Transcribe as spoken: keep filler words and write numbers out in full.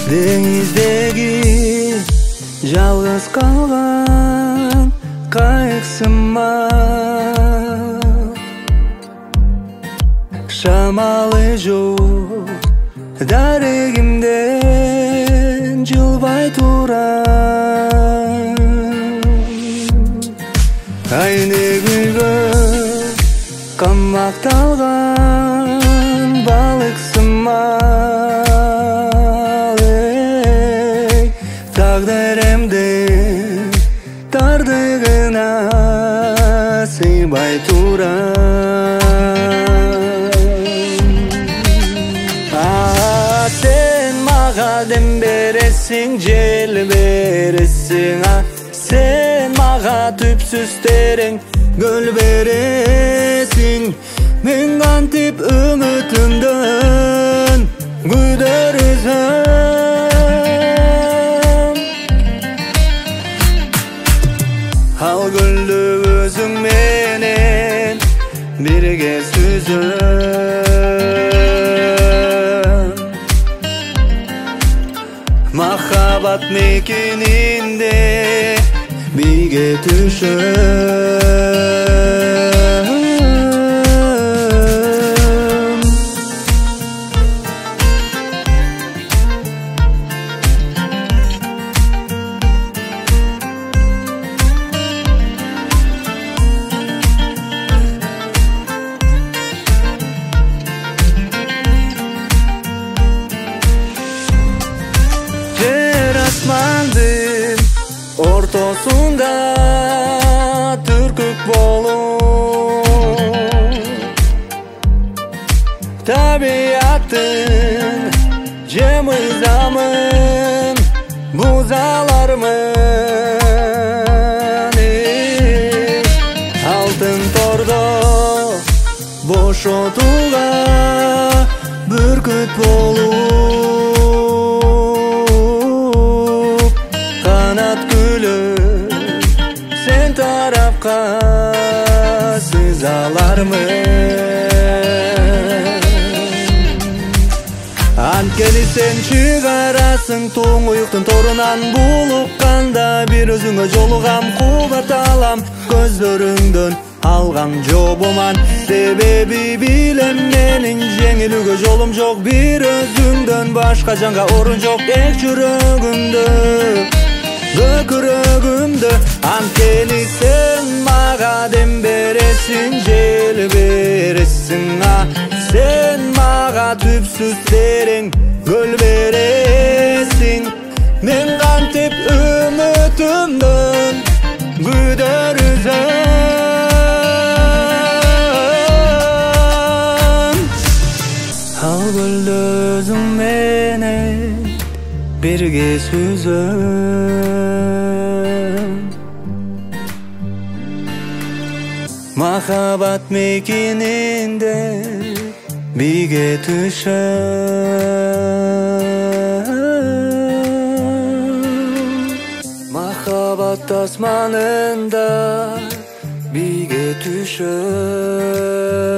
Dengizdeki жалғыз қалған қайықсыма шамалы жоқ дәрігімден жылбай тұрам айны гүлгө қамақталған балықсыма тағдырымды тардығына сыйбай тұрам сен маға дем бересің жел бересің сен маға түпсіз терең гүл бересің мен қантип үмітімден күйдірсем ал гүлді өзің менен бірге сүзем махаббат мекенінде биге түшем Asmandın ortasında türkük bolup tabiatın cemizamın buzalarmın altın torda boş otuğa bürküt bolup sen tarafqa sızalarmın Ankeli sen çıgarasın toңуюктун торунан булукканда bir өзүңө жолугам кубат алам көздөрүңдөн алган жобуман себеби билем менин жеңилүүгө жолум жок bir өзүңдөн башка жанга орун жок эк жүрөгүмдө көкірөгімді анткени сен маға дем бересің жел бересің сен маға түпсіз терең гүл бересің мен кантип үмүтүмдөн күйдөрүзөм ал гүлдү өзүң менен бірге сүзем махаббат мекенінде биге түшем махаббат асманында биге түшем